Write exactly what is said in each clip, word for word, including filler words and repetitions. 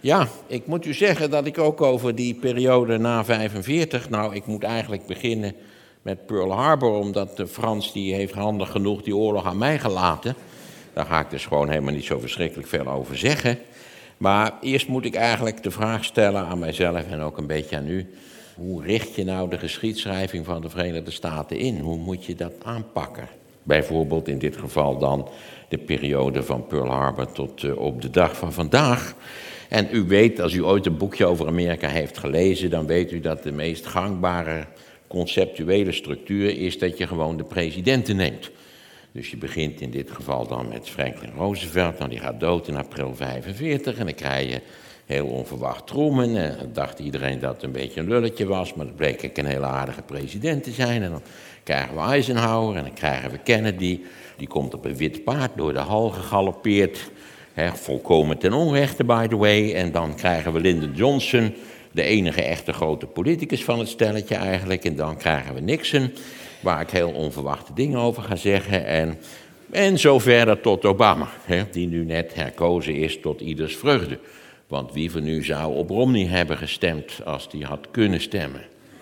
Ja, ik moet u zeggen dat ik ook over die periode na vijfenveertig... nou, ik moet eigenlijk beginnen met Pearl Harbor... omdat de Frans die heeft handig genoeg die oorlog aan mij gelaten. Daar ga ik dus gewoon helemaal niet zo verschrikkelijk veel over zeggen. Maar eerst moet ik eigenlijk de vraag stellen aan mijzelf en ook een beetje aan u... hoe richt je nou de geschiedschrijving van de Verenigde Staten in? Hoe moet je dat aanpakken? Bijvoorbeeld in dit geval dan de periode van Pearl Harbor tot uh, op de dag van vandaag. En u weet, als u ooit een boekje over Amerika heeft gelezen... dan weet u dat de meest gangbare conceptuele structuur is dat je gewoon de presidenten neemt. Dus je begint in dit geval dan met Franklin Roosevelt. Nou, die gaat dood in april vijfenveertig en dan krijg je heel onverwacht Truman. En dan dacht iedereen dat het een beetje een lulletje was, maar dat bleek ik een hele aardige president te zijn. En dan krijgen we Eisenhower en dan krijgen we Kennedy. Die komt op een wit paard door de hal gegalopeerd. He, volkomen ten onrechte, by the way. En dan krijgen we Lyndon Johnson, de enige echte grote politicus van het stelletje eigenlijk. En dan krijgen we Nixon, waar ik heel onverwachte dingen over ga zeggen. En, en zo verder tot Obama, he, die nu net herkozen is tot ieders vreugde. Want wie van u zou op Romney hebben gestemd als die had kunnen stemmen?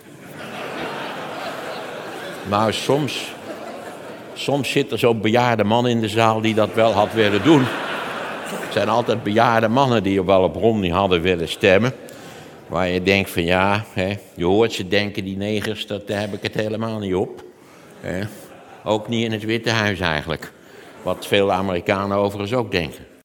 Nou, soms, soms zit er zo'n bejaarde man in de zaal die dat wel had willen doen. Het zijn altijd bejaarde mannen die wel op Romney hadden willen stemmen. Waar je denkt van ja, hè, je hoort ze denken, die negers, dat, daar heb ik het helemaal niet op. Hè. Ook niet in het Witte Huis eigenlijk. Wat veel Amerikanen overigens ook denken.